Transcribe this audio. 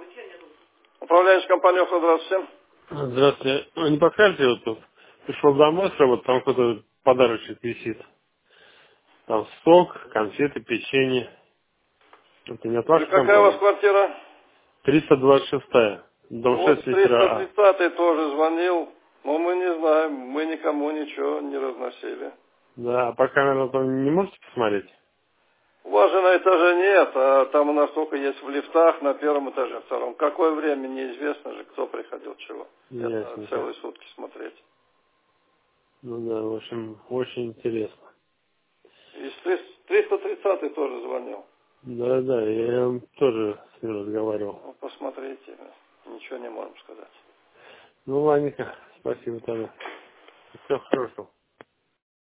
Управляющая компания, здравствуйте. Здравствуйте. Не подскажете, вот тут пришел домой с работы, там какой-то подарочек висит. Там сок, конфеты, печенье. Это не от И вашей какая у вас компании? квартира? 326-я, дом Вот 6, литера А. 330-й тоже звонил, но мы не знаем, мы никому ничего не разносили. Да, а по камерам там не можете посмотреть? У вас же на этаже нет, а там у нас только есть в лифтах на первом этаже, втором. Какое время, неизвестно же, кто приходил, чего. Это надо Ясненько. целые сутки смотреть. Ну да, в общем, очень интересно. И 330-й тоже звонил. Да, я тоже с ним разговаривал. Ну, посмотрите, ничего не можем сказать. Ну, ладненько, спасибо тогда. Всего хорошего.